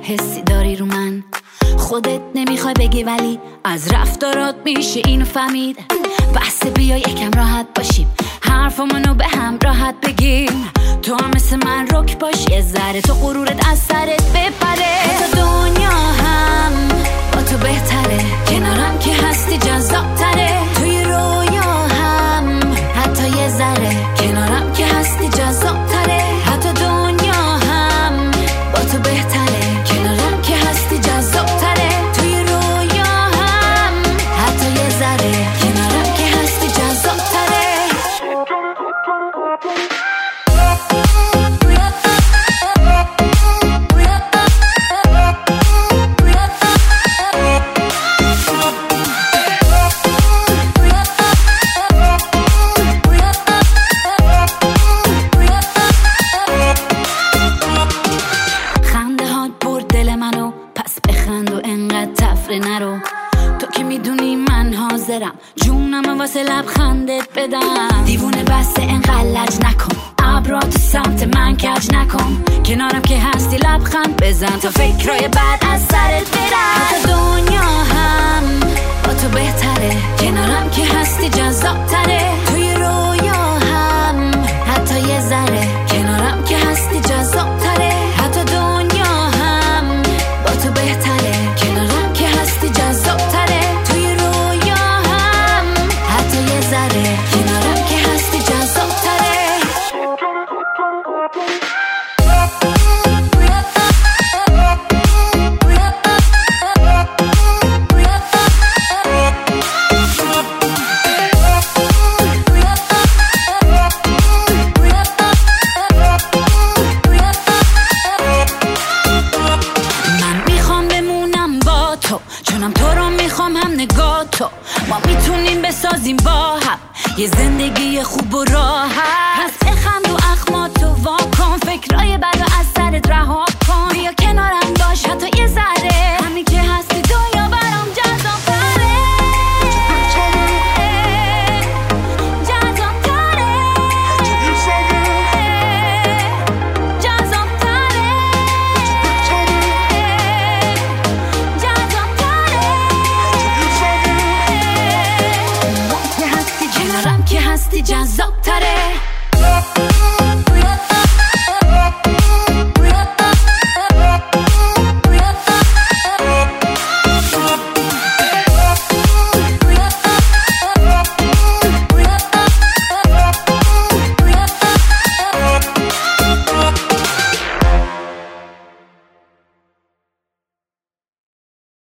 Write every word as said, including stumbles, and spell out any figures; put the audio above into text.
حسی داری رو من، خودت نمیخوای بگی ولی از رفتارات میشه اینو فهمید. بحث بیا یکم راحت باشیم، حرفمونو به هم راحت بگیم. تو هم مثل من رک باش یه ذره، تو غرورت از سرت بپره. حتی دنیا هم با تو بهتره، کنارم که هستی جذاب تره. توی رویا هم حتی یه ذره، کنارم که هستی جذاب تره. حتی دنیا هم با تو بهتره، کنارم که هستی جذاب تره. توی رویا هم حتی یه ذره، کنارم که هستی جذاب تره. نرو تو که میدونی من حاضرم جونم واسه لبخندت بدم. دیوونه بسته انقدر لج نکن، ابراتو سمت من کج نکن. کنارم که هستی لبخند بزن تا فکرای بعد از سرت برم. حتی دنیا هم با تو بهتره، کنارم که هستی جذاب تره. توی رویا هم حتی یه ذره، کنارم که هستی جذاب تره. حتی دنیا هم با تو بهتره، کنارم که هستی جذاب تره. توی رویا هم حتی یه ذره، کنارم که هستی جذاب تره. چونم تو رو میخوام هم نگاه تو، ما میتونیم بسازیم با هم یه زندگی خوب و راحت. پس بخند و اخماتو وا کن، فکرای بد و از سرت رها کن. بیا کنارم باش حتی یه ذره، همین که هستی دنیا برام جذاب تره. جذاب تره، جذاب تره، جذاب تره. کنارم که هستی جذاب